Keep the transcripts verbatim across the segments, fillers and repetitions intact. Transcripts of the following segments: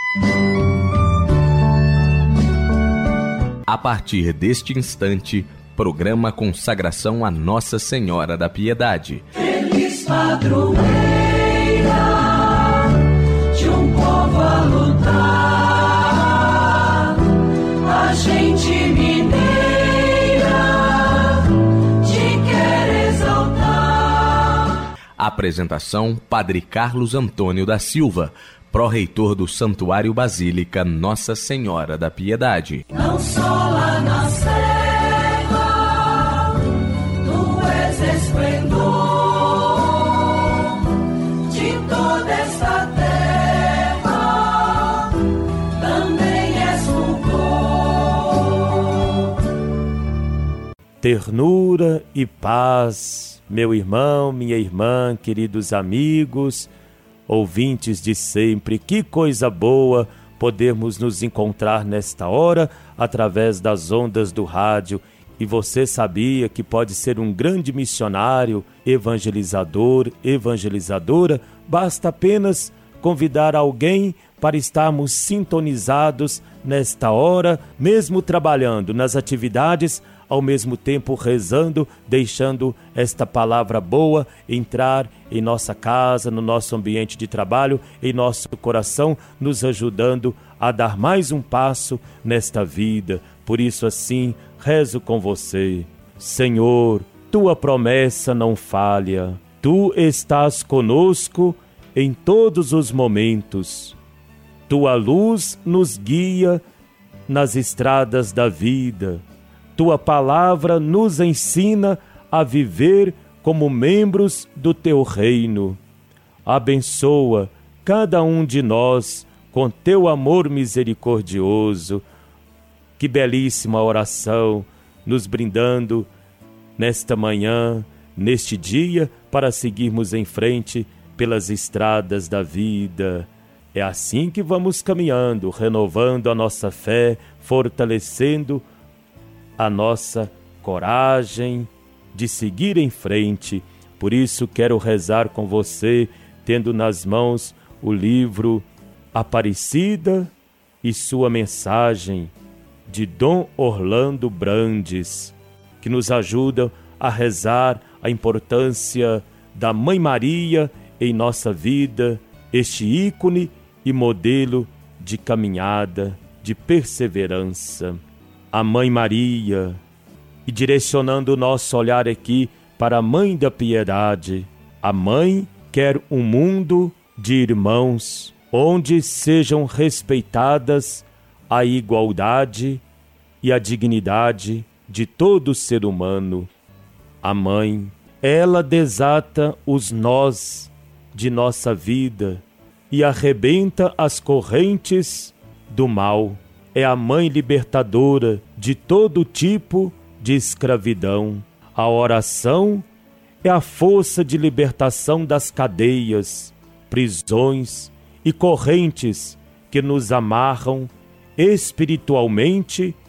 A partir deste instante, programa Consagração a Nossa Senhora da Piedade. Feliz padroeira de um povo a lutar, a gente mineira te quer exaltar. Apresentação: Padre Carlos Antônio da Silva, pró-reitor do Santuário Basílica Nossa Senhora da Piedade. Não só lá na serra, tu és esplendor de toda esta terra, também és fulgor. Ternura e paz, meu irmão, minha irmã, queridos amigos, ouvintes de sempre. Que coisa boa podermos nos encontrar nesta hora através das ondas do rádio. E você sabia que pode ser um grande missionário, evangelizador, evangelizadora? Basta apenas convidar alguém para estarmos sintonizados nesta hora, mesmo trabalhando nas atividades, ao mesmo tempo rezando, deixando esta palavra boa entrar em nossa casa, no nosso ambiente de trabalho, em nosso coração, nos ajudando a dar mais um passo nesta vida. Por isso, assim, rezo com você. Senhor, tua promessa não falha. Tu estás conosco em todos os momentos. Tua luz nos guia nas estradas da vida. Tua palavra nos ensina a viver como membros do teu reino. Abençoa cada um de nós com teu amor misericordioso. Que belíssima oração nos brindando nesta manhã, neste dia, para seguirmos em frente pelas estradas da vida. É assim que vamos caminhando, renovando a nossa fé, fortalecendo a nossa coragem de seguir em frente. Por isso quero rezar com você, tendo nas mãos o livro Aparecida e sua mensagem, de Dom Orlando Brandes, que nos ajuda a rezar a importância da Mãe Maria em nossa vida, este ícone e modelo de caminhada, de perseverança. A Mãe Maria, e direcionando o nosso olhar aqui para a Mãe da Piedade. A Mãe quer um mundo de irmãos, onde sejam respeitadas a igualdade e a dignidade de todo ser humano. A Mãe, ela desata os nós de nossa vida e arrebenta as correntes do mal. É a Mãe libertadora de todo tipo de escravidão. A oração é a força de libertação das cadeias, prisões e correntes que nos amarram espiritualmente,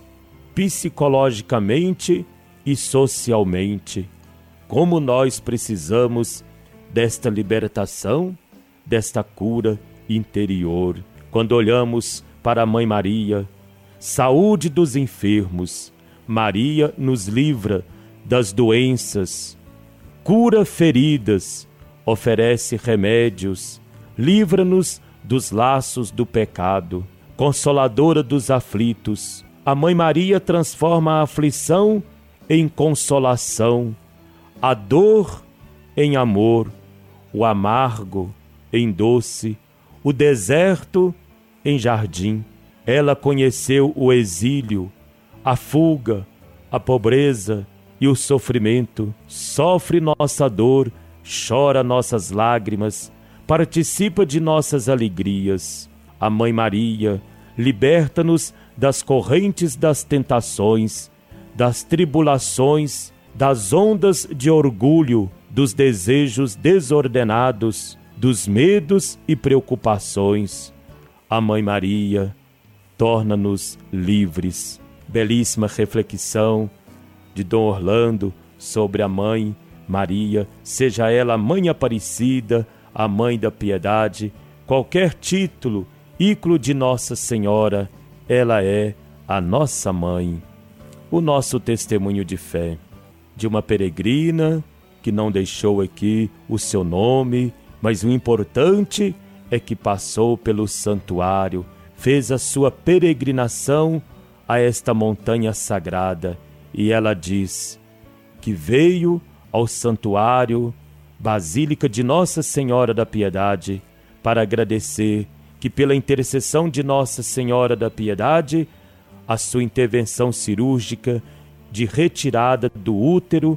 psicologicamente e socialmente. Como nós precisamos desta libertação, desta cura interior. Quando olhamos para a Mãe Maria, saúde dos enfermos, Maria nos livra das doenças, cura feridas, oferece remédios, livra-nos dos laços do pecado, consoladora dos aflitos. A Mãe Maria transforma a aflição em consolação, a dor em amor, o amargo em doce, o deserto em jardim. Ela conheceu o exílio, a fuga, a pobreza e o sofrimento. Sofre nossa dor, chora nossas lágrimas, participa de nossas alegrias. A Mãe Maria liberta-nos das correntes das tentações, das tribulações, das ondas de orgulho, dos desejos desordenados, dos medos e preocupações. A Mãe Maria torna-nos livres. Belíssima reflexão de Dom Orlando sobre a Mãe Maria, seja ela a Mãe Aparecida, a Mãe da Piedade, qualquer título ícone de Nossa Senhora, ela é a nossa mãe. O nosso testemunho de fé, de uma peregrina que não deixou aqui o seu nome, mas o importante é que passou pelo santuário, fez a sua peregrinação a esta montanha sagrada, e ela diz que veio ao santuário Basílica de Nossa Senhora da Piedade para agradecer que pela intercessão de Nossa Senhora da Piedade, a sua intervenção cirúrgica de retirada do útero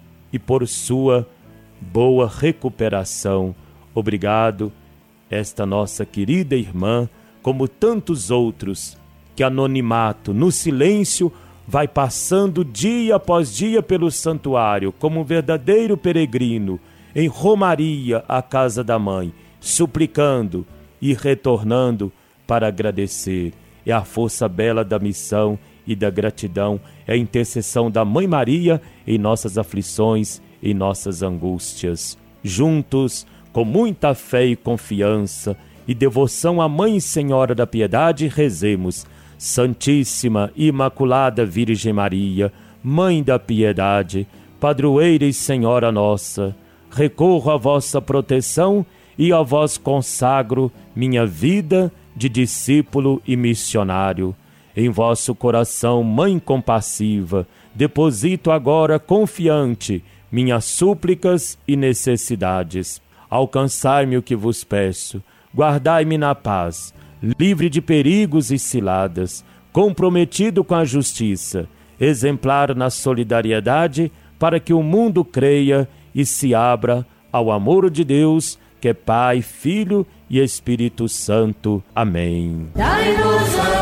e por sua boa recuperação. Obrigado, esta nossa querida irmã, como tantos outros, que anonimato, no silêncio, vai passando dia após dia pelo santuário, como um verdadeiro peregrino, em romaria à casa da mãe, suplicando e retornando para agradecer. É a força bela da missão e da gratidão, é a intercessão da Mãe Maria em nossas aflições, em nossas angústias. Juntos, com muita fé e confiança e devoção à Mãe Senhora da Piedade, rezemos: Santíssima Imaculada Virgem Maria, Mãe da Piedade, Padroeira e Senhora nossa, recorro à vossa proteção e a vós consagro minha vida de discípulo e missionário. Em vosso coração, Mãe compassiva, deposito agora confiante minhas súplicas e necessidades. Alcançai-me o que vos peço, guardai-me na paz, livre de perigos e ciladas, comprometido com a justiça, exemplar na solidariedade, para que o mundo creia e se abra ao amor de Deus, que é Pai, Filho e Espírito Santo. Amém. Dai-nos a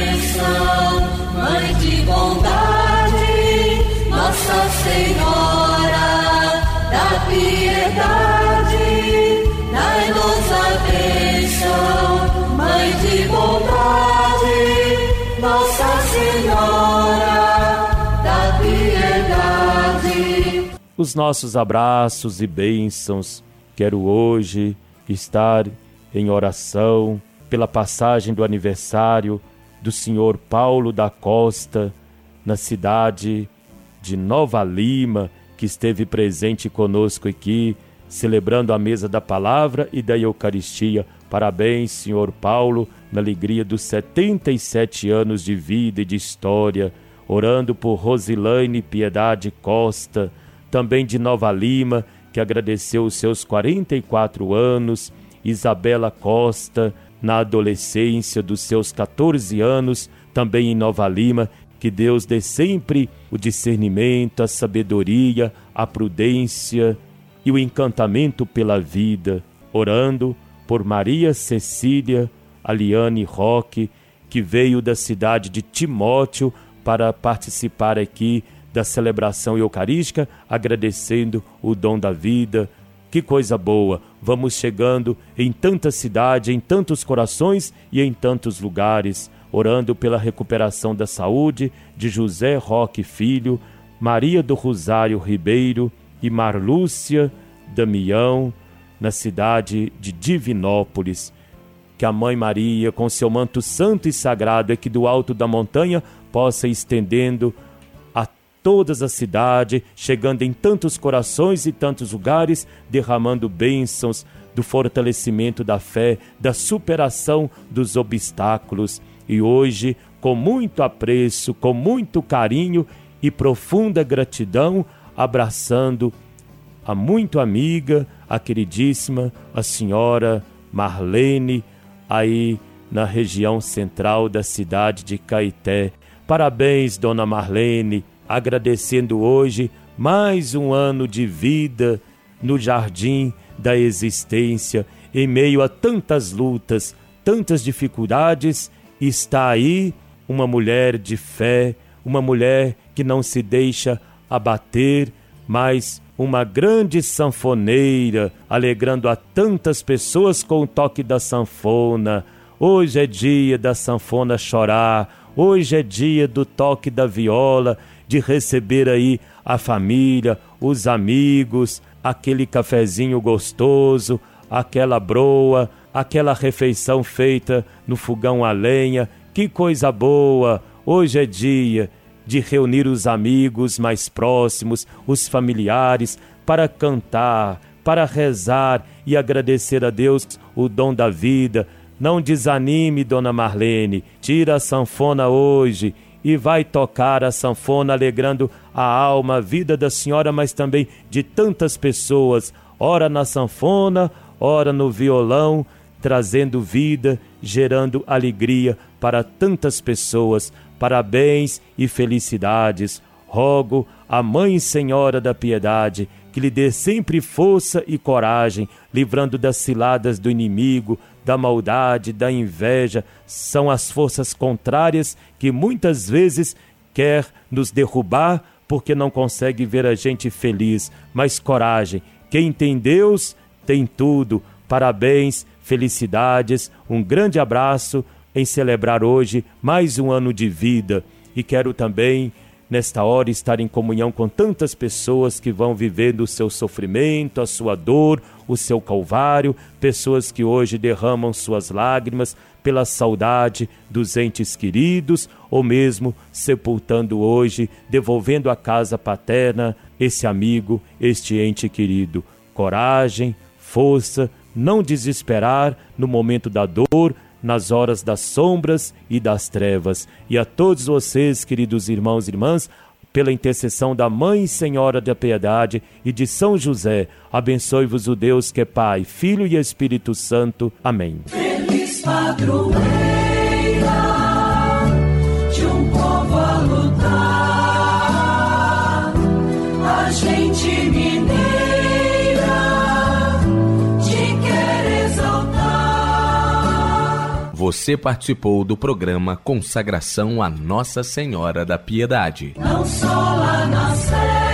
bênção, Mãe de bondade, Nossa Senhora da Piedade. Dai-nos a bênção, Mãe de bondade, Nossa Senhora da Piedade. Os nossos abraços e bênçãos. Quero hoje estar em oração pela passagem do aniversário do senhor Paulo da Costa, na cidade de Nova Lima, que esteve presente conosco aqui, celebrando a mesa da palavra e da Eucaristia. Parabéns, senhor Paulo, na alegria dos setenta e sete anos de vida e de história. Orando por Rosilane Piedade Costa, também de Nova Lima, que agradeceu os seus quarenta e quatro anos, Isabela Costa, na adolescência dos seus catorze anos, também em Nova Lima, que Deus dê sempre o discernimento, a sabedoria, a prudência e o encantamento pela vida. Orando por Maria Cecília Aliane Roque, que veio da cidade de Timóteo para participar aqui da celebração eucarística, agradecendo o dom da vida. Que coisa boa! Vamos chegando em tanta cidade, em tantos corações e em tantos lugares, orando pela recuperação da saúde de José Roque Filho, Maria do Rosário Ribeiro e Marlúcia Damião, na cidade de Divinópolis. Que a Mãe Maria, com seu manto santo e sagrado, aqui do alto da montanha, possa ir estendendo todas a cidade, chegando em tantos corações e tantos lugares, derramando bênçãos do fortalecimento da fé, da superação dos obstáculos. E hoje, com muito apreço, com muito carinho e profunda gratidão, abraçando a muito amiga, a queridíssima, a senhora Marlene, aí na região central da cidade de Caeté. Parabéns, dona Marlene, agradecendo hoje mais um ano de vida no jardim da existência, em meio a tantas lutas, tantas dificuldades. Está aí uma mulher de fé, uma mulher que não se deixa abater, mas uma grande sanfoneira, alegrando a tantas pessoas com o toque da sanfona. Hoje é dia da sanfona chorar, hoje é dia do toque da viola, de receber aí a família, os amigos, aquele cafezinho gostoso, aquela broa, aquela refeição feita no fogão a lenha. Que coisa boa! Hoje é dia de reunir os amigos mais próximos, os familiares, para cantar, para rezar e agradecer a Deus o dom da vida. Não desanime, Dona Marlene, tira a sanfona hoje e vai tocar a sanfona alegrando a alma, a vida da senhora, mas também de tantas pessoas, ora na sanfona, ora no violão, trazendo vida, gerando alegria para tantas pessoas. Parabéns e felicidades. Rogo à Mãe Senhora da Piedade que lhe dê sempre força e coragem, livrando das ciladas do inimigo, da maldade, da inveja. São as forças contrárias que muitas vezes quer nos derrubar porque não consegue ver a gente feliz. Mas coragem, quem tem Deus tem tudo. Parabéns, felicidades, um grande abraço em celebrar hoje mais um ano de vida. E quero também, nesta hora, estar em comunhão com tantas pessoas que vão vivendo o seu sofrimento, a sua dor, o seu calvário, pessoas que hoje derramam suas lágrimas pela saudade dos entes queridos, ou mesmo sepultando hoje, devolvendo à casa paterna esse amigo, este ente querido. Coragem, força, não desesperar no momento da dor, nas horas das sombras e das trevas. E a todos vocês, queridos irmãos e irmãs, pela intercessão da Mãe Senhora da Piedade e de São José, abençoe-vos o Deus que é Pai, Filho e Espírito Santo. Amém. Feliz padroeira de um povo a lutar, a gente mineira te quer exaltar. Você participou do programa Consagração a Nossa Senhora da Piedade. Não só lá na Sé